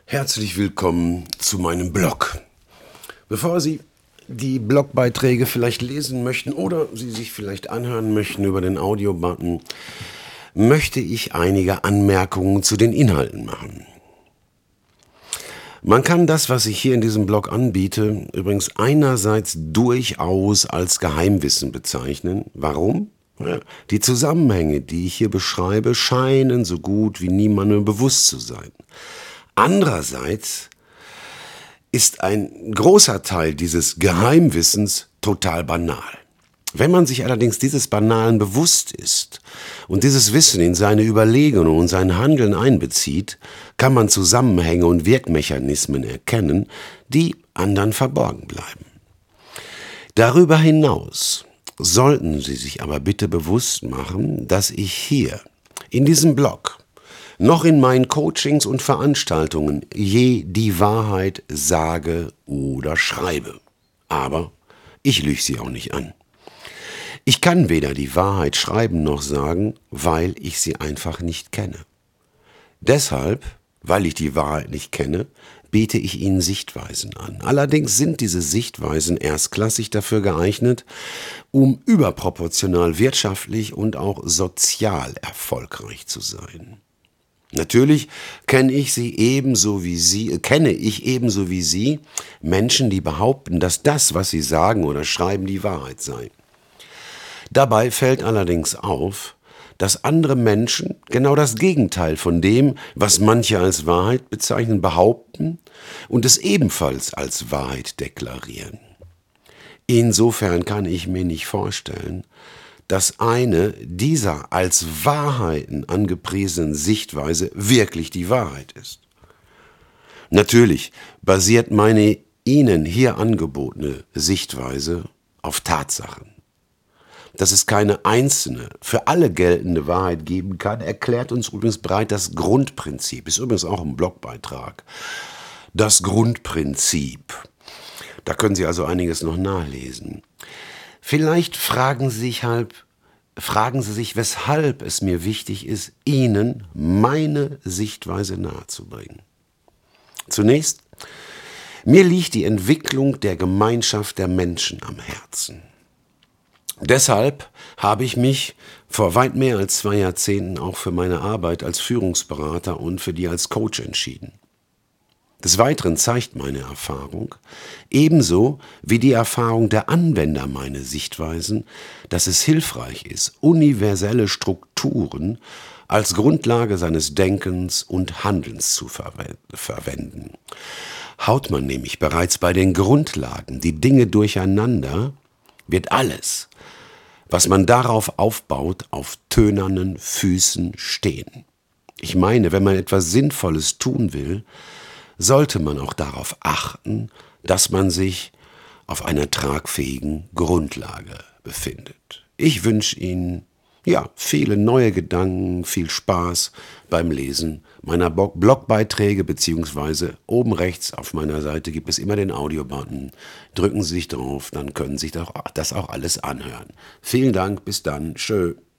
Herzlich willkommen zu meinem Blog. Bevor Sie die Blogbeiträge vielleicht lesen möchten oder Sie sich vielleicht anhören möchten über den Audio-Button, möchte ich einige Anmerkungen zu den Inhalten machen. Man kann das, was ich hier in diesem Blog anbiete, übrigens einerseits durchaus als Geheimwissen bezeichnen. Warum? Ja, die Zusammenhänge, die ich hier beschreibe, scheinen so gut wie niemandem bewusst zu sein. Andererseits ist ein großer Teil dieses Geheimwissens total banal. Wenn man sich allerdings dieses Banalen bewusst ist und dieses Wissen in seine Überlegungen und sein Handeln einbezieht, kann man Zusammenhänge und Wirkmechanismen erkennen, die anderen verborgen bleiben. Darüber hinaus sollten Sie sich aber bitte bewusst machen, dass ich hier in diesem Blog noch in meinen Coachings und Veranstaltungen je die Wahrheit sage oder schreibe. Aber ich lüge Sie auch nicht an. Ich kann weder die Wahrheit schreiben noch sagen, weil ich sie einfach nicht kenne. Deshalb, weil ich die Wahrheit nicht kenne, biete ich Ihnen Sichtweisen an. Allerdings sind diese Sichtweisen erstklassig dafür geeignet, um überproportional wirtschaftlich und auch sozial erfolgreich zu sein. Natürlich kenne ich ebenso wie Sie Menschen, die behaupten, dass das, was sie sagen oder schreiben, die Wahrheit sei. Dabei fällt allerdings auf, dass andere Menschen genau das Gegenteil von dem, was manche als Wahrheit bezeichnen, behaupten und es ebenfalls als Wahrheit deklarieren. Insofern kann ich mir nicht vorstellen, dass eine dieser als Wahrheiten angepriesenen Sichtweise wirklich die Wahrheit ist. Natürlich basiert meine Ihnen hier angebotene Sichtweise auf Tatsachen. Dass es keine einzelne, für alle geltende Wahrheit geben kann, erklärt uns übrigens bereits das Grundprinzip. Ist übrigens auch ein Blogbeitrag. Das Grundprinzip. Da können Sie also einiges noch nachlesen. Vielleicht fragen Sie sich, weshalb es mir wichtig ist, Ihnen meine Sichtweise nahezubringen. Zunächst, mir liegt die Entwicklung der Gemeinschaft der Menschen am Herzen. Deshalb habe ich mich vor weit mehr als 2 Jahrzehnten auch für meine Arbeit als Führungsberater und für die als Coach entschieden. Des Weiteren zeigt meine Erfahrung, ebenso wie die Erfahrung der Anwender meiner Sichtweisen, dass es hilfreich ist, universelle Strukturen als Grundlage seines Denkens und Handelns zu verwenden. Haut man nämlich bereits bei den Grundlagen die Dinge durcheinander, wird alles, was man darauf aufbaut, auf tönernen Füßen stehen. Ich meine, wenn man etwas Sinnvolles tun will, sollte man auch darauf achten, dass man sich auf einer tragfähigen Grundlage befindet. Ich wünsche Ihnen viele neue Gedanken, viel Spaß beim Lesen meiner Blogbeiträge, beziehungsweise oben rechts auf meiner Seite gibt es immer den Audio-Button. Drücken Sie sich drauf, dann können Sie sich das auch alles anhören. Vielen Dank, bis dann, tschö.